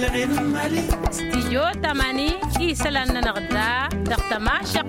استيو تماني إيسلان نغدا دقت ماشق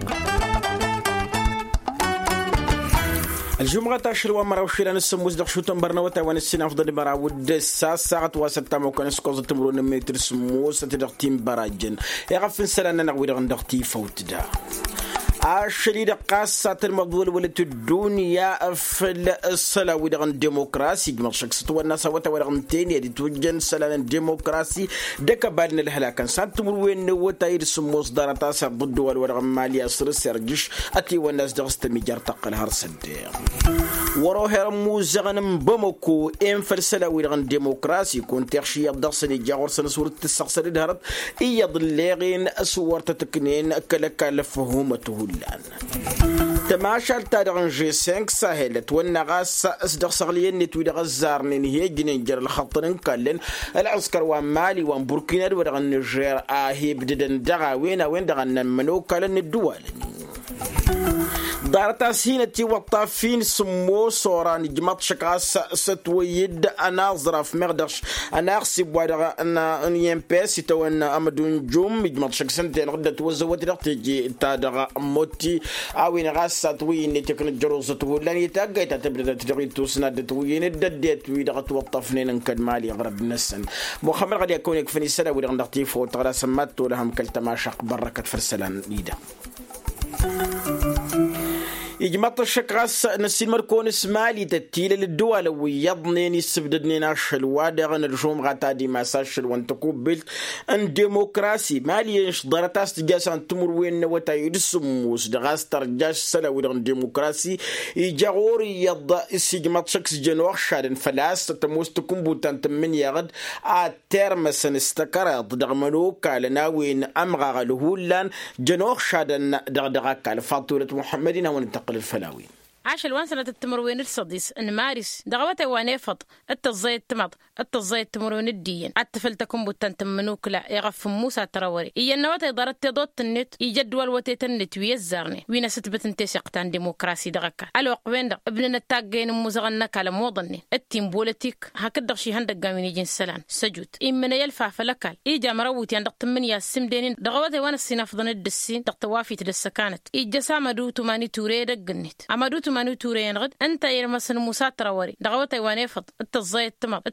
الجمعة تاشر ومرا وشيران السموز دق شوتن برنوتا وان السنة أفضل برا ود ساعة واسطة موكان سكوز تمرون متر سموز تدق تيم براجن يغفن سلنا نغوي دق تي فوت دا الشريدة قاسة المقبول ولت الدنيا في الصلاة ودغن ديمقراسي جمال شخص والناس ودغن تاني دي توجن سلالة ديمقراسي دكا بالنا الهلاكن سانتمر وين وتاير سموس دارتا سرد الدول ودغن مالي أسر سرجش أتي والناس دغست مجار تقل هرسد وروه موزغن بمكو انفرسلا ودغن ديمقراسي كنت يخشي يبدأسني جاور سنسور التسقسر الهرب يضلغين أسوار تتكنين كلك لفهومته تماشى التاريخ جي 5 سهلت والنغاس أصدق صغليين نتويد غزارنين هي جنينجر الخطرين كالين العسكر ومالي وبوركينا ودغن النيجير هي بددن دغا وين دغن منو كالين الدول دارتا سينتي وطافين سمو صوران جمط شكاس ستويد أنا ظرف مغدرش أنا أحسب وادغا أنا يمبس يتوان أمدون جوم جمط شكسن تنغدة وزوات رقتجي تادغا موتي أوين غاس ستوين نتكن الجروس تقولان يتاقى تتبدأ تتغي توسناد توين الدديت ويدغا توطفنين انكد مالي غرب نسن محمد قد يكون يكفني سنة ودغن دغتيف وطغلا سمات لهم كالتماشق بركة فرسلان ليدا يجمط الشكاس نسين مركون اسمالي تتيل للدول ويضنين يسبدنين اشل وادغن الرجوم غاتادي مساشل وانتقوبلت ان ديمقراسي مالي يشضرتاس تجاس ان تمر وين وتايد السموس دغاس ترجاش سلا ودغن ديمقراسي يجاور يض يجمط شكس جنوخ شادن فلاس تموس تكون بوتان تمن يغد اترمس استقرات دغمنو كالنا وين امغا الهولان جنوخ شادن دغدغا كال فاطوره محمدين وننتقل الفلاوي عاش الوان سنة التمروين الصديس ان مارس دغوته وانيفط التزايد تمط التزايد تمروين الدين اتفلتكم بوتان تمنوكلا يغف موسى تراوري اي النوات اداره تضوت النت يجدول وتيت النت ويزارني وين ستبت انتسقتان ديمقراسي دغكا الوقوين دغ ابننا تاغين موزغنا كلام وضني التيم بوليتيك هكذا شي هندق قامين يجين سلان سجود امنا يلفع فلكال ايجا مروتي عندك تمنيا السمدين دغوته وانا السينافضن الدسين دغ توافي تدسكانت ايجا سامدو تماني توري دغنت امدو مانو تورين غد انت يرمسن موسى تراوري دغوتي وانيفط التزايد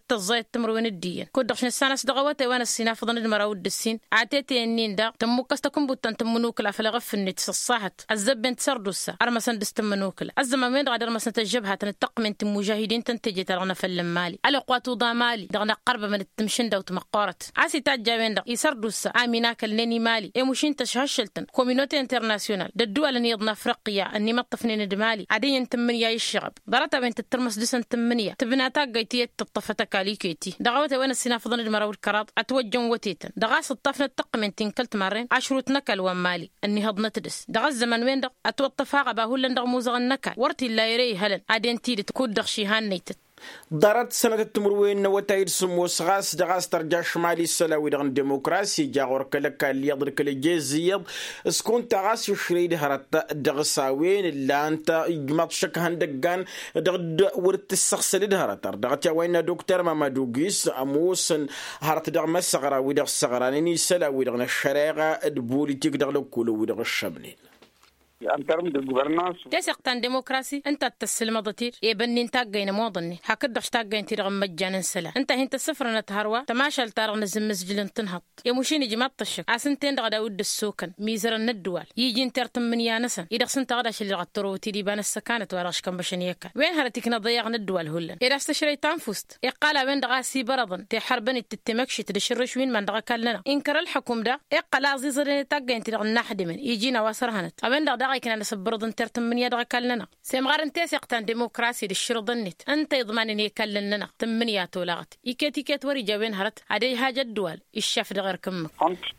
تمر وين الدين كودخش السنه دغوتي وانا السينا فضن المراود الدسين عاتيتي انين دا تمكستكم بوتن تمنوك لا فلغف النت الصاحت الزبن تسردوسا ارمسن دستمنوك الزمامين غادر مسن تجبها تنتق من المجاهدين تنتجي ترغنا فلم مالي الاقوات ضامالي دغنا قرب من التمشن دا وتمقورت عاسي تاجاوين دا يسردوسا امينا كلني مالي اي مشين تشهشلتن كوميونيتي انترناسيونال الدول اللي يضنا افريقيا اني مطفنين دمالي عادي تمنيا الشعب ضرتا بنت الترمس دسن تمنيا تبناتا قيتي تطفتك عليكيتي دغوته وانا السنا فضن المراول كرات اتوجن وتيتن دغاس الطفن التقمن تنكلت مرين عشروت نكل ومالي اني هضنا تدس دغ الزمن وين دغ اتوطفا باهول دغ موزغ النكل ورتي لا يري هلن عادين تيد تكون دغشي هانيت دارت سنة التمروين وتايد سموس غاس دغاس ترجع شمالي السلاوي دغن ديمقراسي جاغور كلك اللي يضرك الجزيض اسكون تغاس يشريد هرت دغساوين اللي انت يجمط شك هندقان دغد ورت السخسل دهرت دغت وين دكتور مامادوغيس اموس هرت دغ مسغرا ودغ الصغرانين السلاوي دغن الشريعه البوليتيك دغ كله ودغ الشبنين en termes de gouvernance تسقطن ديمقراسي انت تسلم ضتير يبني انت جاين موضني هكذا اشتاقين تيرغم مجانا سلا انت هنت السفر نتهروا تماشى التارغ نزم مسجل تنهض يا مشيني جماعه الشك اسنتين غدا ود السوكن ميزر الندوال يجي انت من يانسن اذا سنت غدا شي غطرو تيدي بان السكانت وراش كم بشنيك وين هرتك نضيق ندوال هلن اذا استشري تنفست يقال وين دغاسي برضن تحربني تتمكشي تدشرش وين من دغا كلنا انكر الحكم ده يقال عزيزرين تاجين تيرغ نحد من يجينا واسرهنت وين دغ كنا نسبرض انت من يدغ كلنا سيمغار انت سيقتن ديمقراسي للشرط النت انت يضمن ان يكللنا تمنيات ولغت يكتيكت وري جابين هرت هذه حاجه الدول الشاف غير كم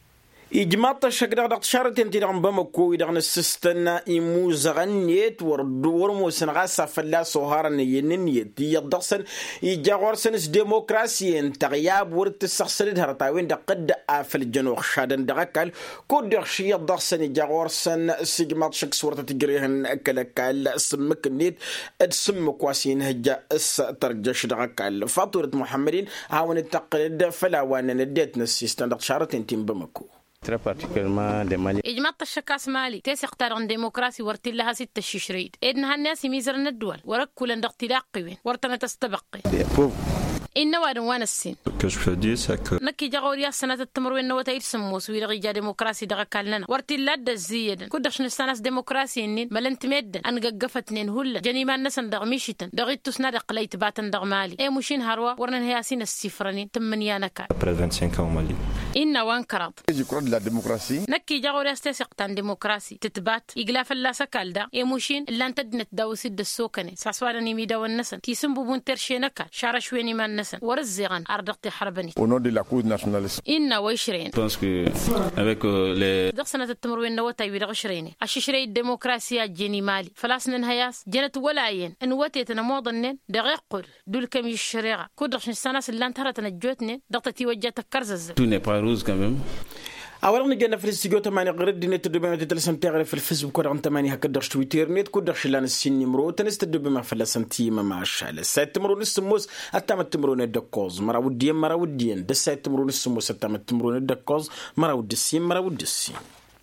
إجماط الشكل دغ شارتين تيران بمكو دغ السستنا إموزغنيت وردور موسنغاسا فلا سهارن يننيت يدغسن يجاورسن ديمقراسيين تغياب ورت السخسرين هرتاوين دقد في الجنوب شادن دغكال كودغ شي يدغسن يجاورسن سجمات شك صورة تجريهن أكلكال سمك نيت سمك واسين هجا ترجش دغكال فاتورة محمدين هاون التقليد فلا وانا نديت نسيستن دغ شارتين تيم بمكو إجماط الشكاس مالي تسق ترغن ديمقراسي ورتي لها 6 شريد إدنها الناس ميزرن الدول وركولا اختلاقي ورتنا تستبقي إن وان السين نكي جاوريا سنة التمر وين وتاير سموس ويرغي جا ديمقراسي دغا كالنا ورتي لاد الزيد كودش نستانس ديمقراسي نين ملنت مد ان قفت نين هلا جني ما نسن دغ ميشتن دغيت تسنا دقليت باتن دغ مالي اي مشين هروا ورن هياسين السفرنين تمنيانا كا مالي إن وان كراد لا ديمقراسي نكي جاوريا استسقتان ديمقراسي تتبات يقلا فلا سكالدا اي مشين الا انت دنت داوسي السوكني ساسوارني ميدا والنسن تيسم بون ترشينكا شارشويني ما ورزيغان أردقتي حربني au nom de la cause nationaliste إن ويشرين pense que avec les دقسنا التمروين نوتا يبيد غشريني الششري الديمقراسية جيني مالي فلاسنا نهياس جنت ولاين ان وتيتنا موضنن دقيق قل دول كم يشريغا كودرش نستاناس اللي انتهرتنا جوتنين دقتي وجهتك كرزز tout n'est pas rose quand même. أولا نجينا في الاستيجو تماني غرد نت دبنا تتلسم تغرف في الفيسبوك ورغم تماني هكدرش تويتر نت كدرش لان السن مرو تنستدو بما في السنتيم مع الشال سايت مرو نسموس أتام تمرو ندكوز مرا وديان ده سايت مرو نسموس أتام تمرو ندكوز مرا ودسين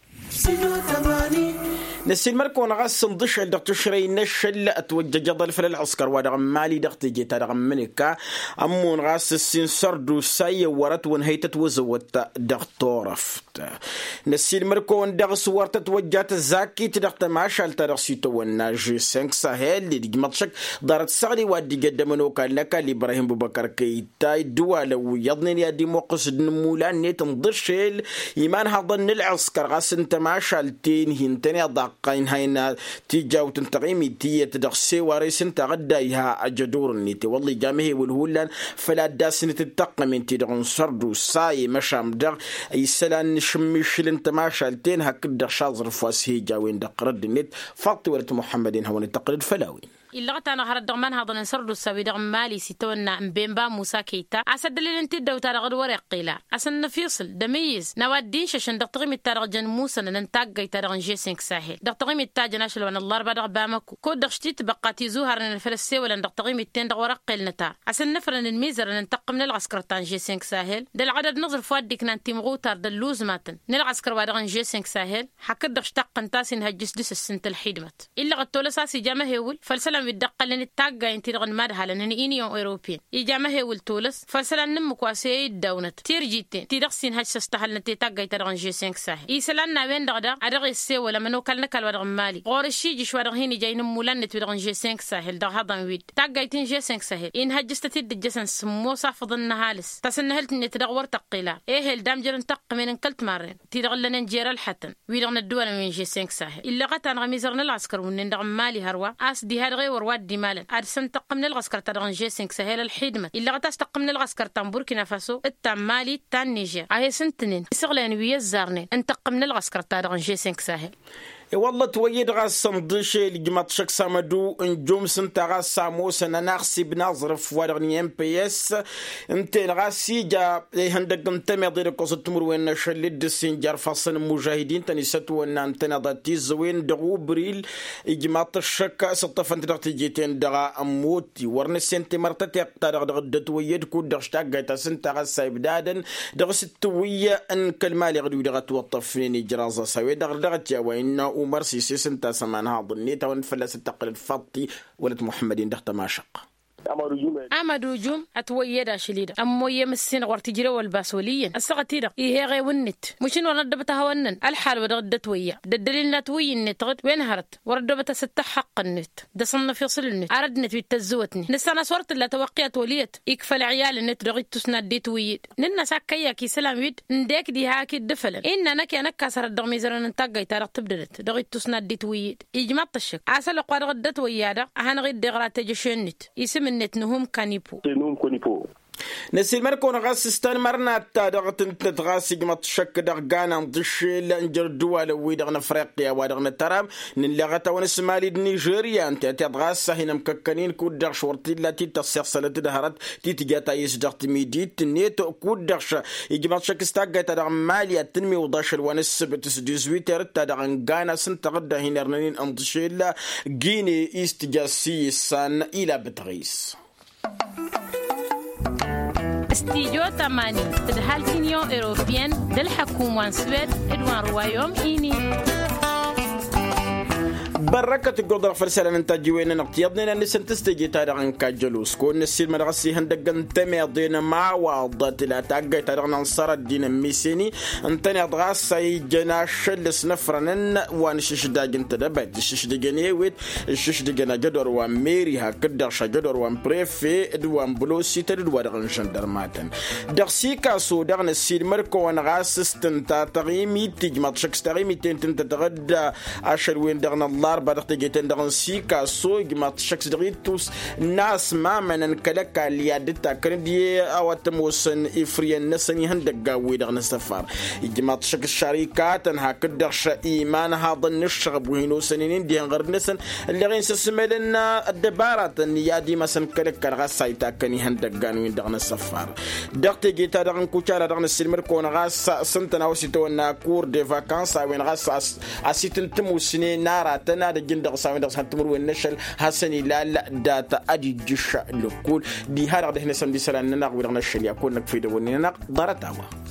نسين مركو نغاس ندش دغت شري نشل اتوجه جدل في العسكر ودغم مالي دغت جيتا دغم منكا امون غاس السين سردو ساي ورت ونهيت وزوت دغتورفت نسين مركو ندغس ورت توجات زاكي تدغت ماشال ترسيتو وناجي 5 ساهل اللي دجمتشك دارت سغلي وادي قدمنو كان لك ابراهيم بوبكر كيتا دواله ويضني يا ديمقراس نمولان نيت ندشل ايمان هضن العسكر غاس انت ماشالتين هنتني ضاقين هينا تيجاو تنتقيمي تي تدخسي وريسن تغدايها اجدور نيتي والله جامه والهولان فلا داسن تتقم انت دغن سردو ساي مشام دغ اي سلان شميشل انت ماشالتين هكذا شاظر فاسي جاوين دقرد نيت فاطي ورت محمدين هون تقرد فلاوي إلا غتانا هرد دغمان هذا نسردو السوي دغم مالي سيتونا مبيمبا موسى كيتا أسد اللي انت دو تارغ ورق قيلا أسن نفيصل دميز نوادين ششن دغتغيم التارغ جن موسى ننتاق تارغ جي 5 ساحل دغتغيم التاج ناشل وان الله ربا بامكو كود دغشتي تبقاتي زوهر الفلسي ولا دغتغيم التين دغ ورق قيلنتا أسن نفرن الميزر ننتق من العسكر تان جي 5 ساحل دل عدد نظر فوادك نانتي مغوتار دلوز ماتن نلعسكر وادغن جي 5 ساحل حكد دغشتق انتاسين هجس دس السنت الحيدمت إلا غتولا ساسي جامه هيول فلسلام يدقل لن التاقا انتي دغن مادها لنن إينيون أوروبيين إجامه هيول تولس فلسلام نمكواسي الدونت تيرجيتين تيدغسين هج سستحل نتي تاقا يتدغن جي 5 ساحل إيسلان ناوين دغدا عدغ السي ولا منو كالنكال ودغن مالي غور الشي جيش ودغهيني جاي نمولان نتو جي 5 ساحل دغ هضن ويد تاقا يتين جي 5 ساحل إن هجستتي الجسن سمو صافض النهالس تسنهلت نتدغور تقيلا إيه الدام جرن تق من انكلت مارين تيدغن لنن جير الحتن ويدغن الدول من جي 5 ساحل إلا غتان غميزرن العسكر ونن دغن مالي هروا أس دي هاد ورواد دي مالن أرسن تقمن العسكر تدغن جي 5 ساحل الحيدمة إلا غتستقمن العسكر تان بوركينا فاسو التام مالي التان نيجر أهي سنتنين سغلين ويزارنين انتقمن العسكر تدغن جي 5 ساحل والله تويد غاس صندشي لجمات شك سامدو نجوم سنت غاس ساموس انا ناخسي بنظرف ورغني ام بي اس انت غاسي جا هندق انت ميدير كوس تمر وين شلد السنجر فصل مجاهدين تاني ستو ان انت نضتي زوين دغو بريل جمات الشك سطفنت دغت جيتين دغا اموتي ورن سنت مرتتي قدر دغ تويد كو دغشتاق تا سنت غاس سايبدادن دغ ستويه ان كلمالي غدو دغ توطفني جرازه سوي دغ وإن عمر سيسي سنتا سمانها ظني تون فلس تقل الفطي ولد محمدين دخت ما شق أمدو جوم أتويدا شليدا أمو يمسين غورتي جرا والباسوليين السقتيدا إيه غي ونت مشين وردبتها ونن الحال ودغدت ويا الدليل نتوي النت غد وين هرت وردبتها ست حق النت ده صنف فيصل النت أردنت بتزوتني نسانا صورت اللي توقيت وليت يكفى العيال النت رغيت تسنديت ويد ننا ساكيا كي سلام ويد نديك دي هاكي دفلا إن نكي نكسر الدغميزر ننتقي تارق تبدلت رغيت تسنديت ويد إجماط الشك عسل قوار غدت ويادا أهان غيد دغرات تجشنت يسم النت نهم كانيبو نسيل مركون غاسستان مرنا تادغت انت غاسي جمت شك دغانا ضشيل انجر دول ويدغن افريقيا ودغن ترام نلغت ونسمالي نيجيريا انت تغاسا هنا مككنين كود شورتي التي تصيصل تدهرت تيتجاتا يسدغت ميديت نيتو كود يجمت شك استاغ تدغ ماليا تنمي وداشل ونسبت 18 تدغن غانا سنتغدا هنرنين انضشيل غيني استجاسي سان الى بتغيس استيجو تماني تدهال كينيو إيروبيان دل حكومة سويد إدوان روايوم إيني بركة الجودر فرسالة ننتاجي وين نقطيضنا نسن تستجي تارغن كاجلوس كون نسيل مدرسي هندقن تمي دينا مع وعضات لا تاقي تارغن انصار الدين ميسيني انتني اضغاس ساي جناش لسنفرنن وانشش داجن تدبت الشش داجن ويت الشش داجن جدور وميري هكذا شجدور وان بريفي ادوان بلوسي تدو ودغن شندرماتن دغسي كاسو دغن السيل مركو وانغاس استنتا تغيمي تجمط شكس تغيمي تنتا تغدى اشر وين دغن الله بدأت جيتن دغن سيكا سوق ما تشكس دغيتوس ناس ما من كلك ليادتا كردي او تموسن افريان نسني هندق ويدغن السفار ما تشكس شركات هكذا ايمان هذا النشغب وينو سنين دي غير نسن اللي غين سسملنا الدبارات نيادي مثلا كلك غاسايتا كني هندق وين دغن السفار دغت جيتا دغن كوتشارا دغن السلمر كون غاس سنتنا وسيتونا كور دي فاكانس وين غاس اسيتن تموسني نارا نادي جندق سامي دغ سنتمر والنشل حسني لا داتا ادي جش لكل دي هذا هنا سندي سلان نناق ودغنا الشل يكون في دوننا ضرتاوا